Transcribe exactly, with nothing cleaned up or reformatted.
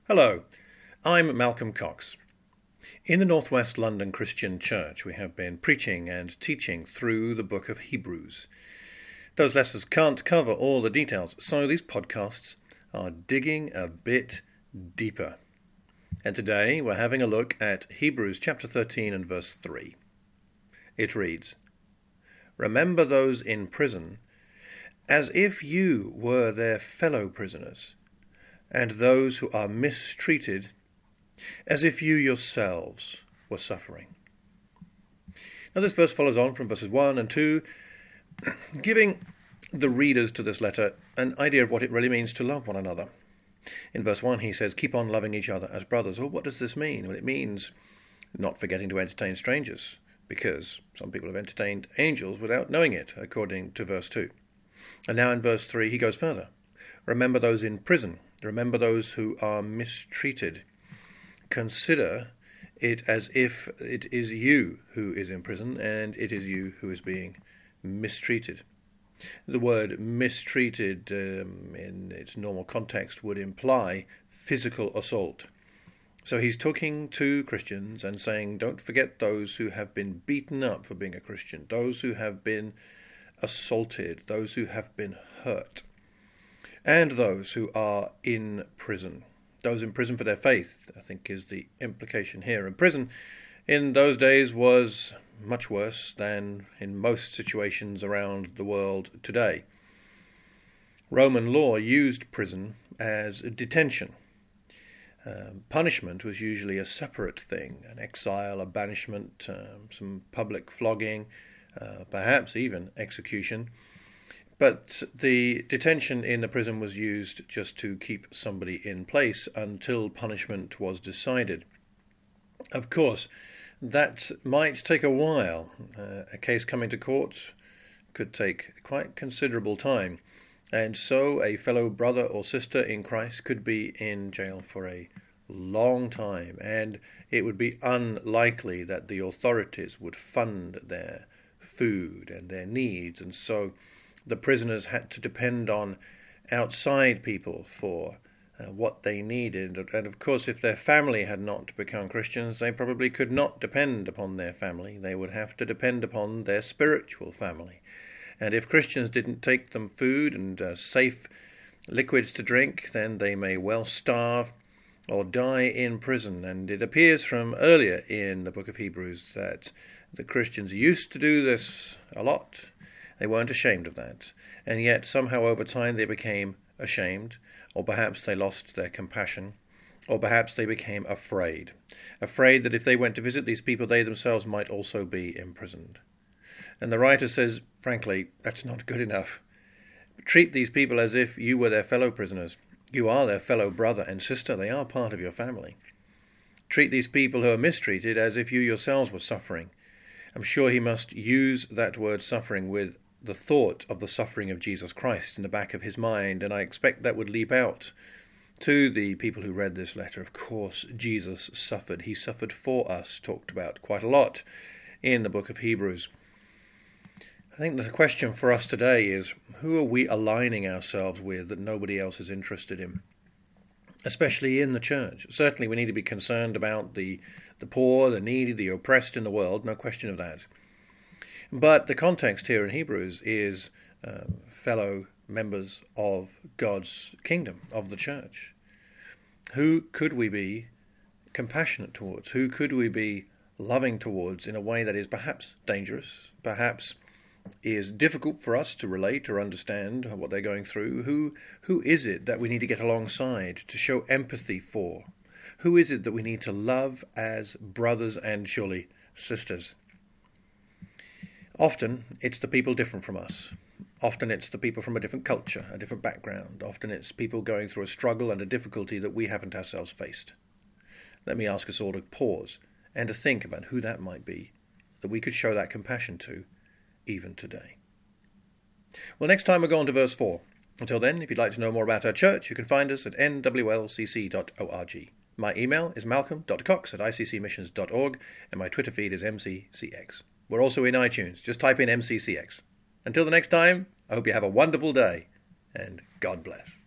Hello, I'm Malcolm Cox. In the Northwest London Christian Church, we have been preaching and teaching through the book of Hebrews. Those lessons can't cover all the details, so these podcasts are digging a bit deeper. And today we're having a look at Hebrews chapter thirteen and verse three. It reads, "Remember those in prison, as if you were their fellow prisoners, and those who are mistreated, as if you yourselves were suffering." Now this verse follows on from verses one and two, giving the readers to this letter an idea of what it really means to love one another. In verse one he says, keep on loving each other as brothers. Well, what does this mean? Well, it means not forgetting to entertain strangers, because some people have entertained angels without knowing it, according to verse two. And now in verse three he goes further. Remember those in prison. Remember those who are mistreated. Consider it as if it is you who is in prison and it is you who is being mistreated. The word mistreated um, in its normal context would imply physical assault. So he's talking to Christians and saying, don't forget those who have been beaten up for being a Christian, those who have been assaulted, those who have been hurt, and those who are in prison. Those in prison for their faith, I think, is the implication here. And prison in those days was much worse than in most situations around the world today. Roman law used prison as detention. Um, punishment was usually a separate thing, an exile, a banishment, um, some public flogging, uh, perhaps even execution. But the detention in the prison was used just to keep somebody in place until punishment was decided. Of course, that might take a while. Uh, a case coming to court could take quite considerable time. And so a fellow brother or sister in Christ could be in jail for a long time. And it would be unlikely that the authorities would fund their food and their needs. And so the prisoners had to depend on outside people for uh, what they needed. And of course, if their family had not become Christians, they probably could not depend upon their family. They would have to depend upon their spiritual family. And if Christians didn't take them food and uh, safe liquids to drink, then they may well starve or die in prison. And it appears from earlier in the book of Hebrews that the Christians used to do this a lot. They weren't ashamed of that, and yet somehow over time they became ashamed, or perhaps they lost their compassion, or perhaps they became afraid, afraid that if they went to visit these people, they themselves might also be imprisoned. And the writer says, frankly, that's not good enough. Treat these people as if you were their fellow prisoners. You are their fellow brother and sister. They are part of your family. Treat these people who are mistreated as if you yourselves were suffering. I'm sure he must use that word suffering with the thought of the suffering of Jesus Christ in the back of his mind, and I expect that would leap out to the people who read this letter. Of course, Jesus suffered. He suffered for us, talked about quite a lot in the book of Hebrews. I think the question for us today is, who are we aligning ourselves with that nobody else is interested in? Especially in the church. Certainly we need to be concerned about the, the poor, the needy, the oppressed in the world, no question of that. But the context here in Hebrews is uh, fellow members of God's kingdom, of the church. Who could we be compassionate towards? Who could we be loving towards in a way that is perhaps dangerous, perhaps is difficult for us to relate or understand what they're going through? Who, who is it that we need to get alongside, to show empathy for? Who is it that we need to love as brothers and surely sisters? Often it's the people different from us. Often it's the people from a different culture, a different background. Often it's people going through a struggle and a difficulty that we haven't ourselves faced. Let me ask us all to pause and to think about who that might be, that we could show that compassion to even today. Well, next time we'll go on to verse four. Until then, if you'd like to know more about our church, you can find us at n w l c c dot org. My email is malcolm dot cox at i c c missions dot org, and my Twitter feed is m c c x. We're also in iTunes. Just type in M C C X. Until the next time, I hope you have a wonderful day, and God bless.